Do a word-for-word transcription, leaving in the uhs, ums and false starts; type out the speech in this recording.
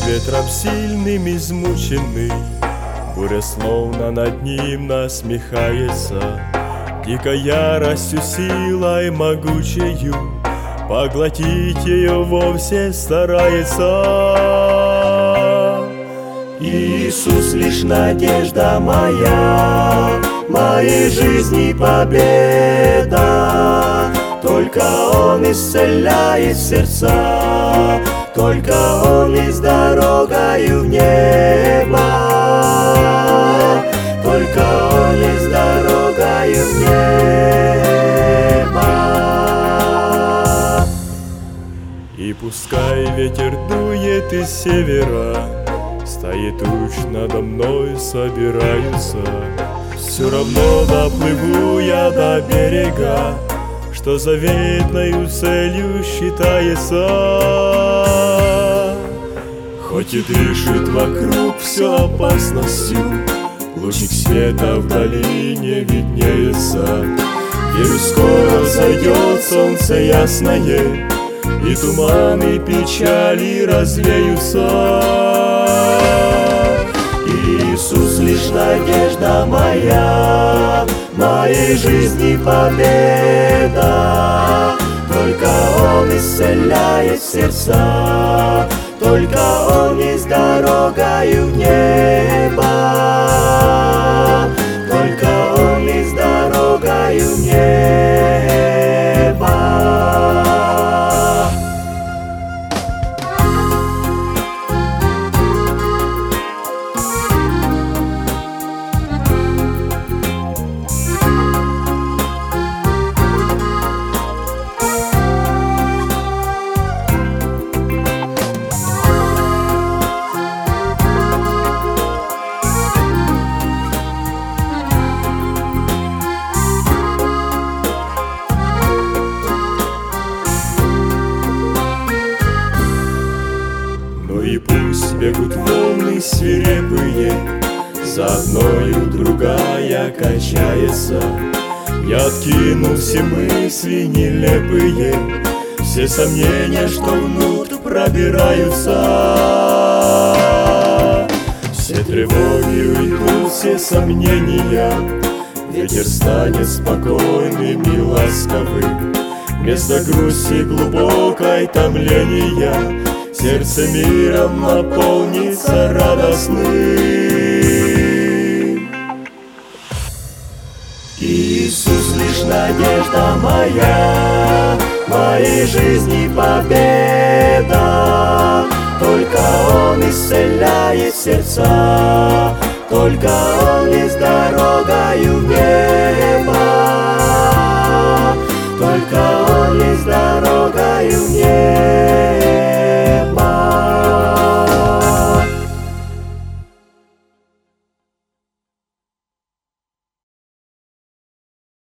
ветром сильным измученный, буря словно над ним насмехается, дикой яростью силой могучею поглотить ее вовсе старается. Иисус лишь надежда моя, моей жизни победа. Только Он исцеляет сердца, только Он есть дорогою в небо, только Он есть дорогою в небо. И пускай ветер дует из севера, стаи туч надо мной собираются, все равно доплыву я до берега, что заветною целью считается. Хоть и дышит вокруг все опасностью, лучик света в долине виднеется. Верю, скоро зайдет солнце ясное, и туманы печали развеются. Иисус лишь надежда моя, моей жизни победа. Только Он исцеляет сердца, только Он есть дорогою в небо, только Он есть дорогою в небо. И пусть бегут волны свирепые, за одною другая качается. Я откину все мысли нелепые, все сомнения, что внутрь пробираются. Все тревоги уйдут, все сомнения, ветер станет спокойным и ласковым. Вместо грусти глубокой томления сердце миром наполнится радостным. Иисус лишь надежда моя, моей жизни победа. Только Он исцеляет сердца, только Он есть дорогою в небо,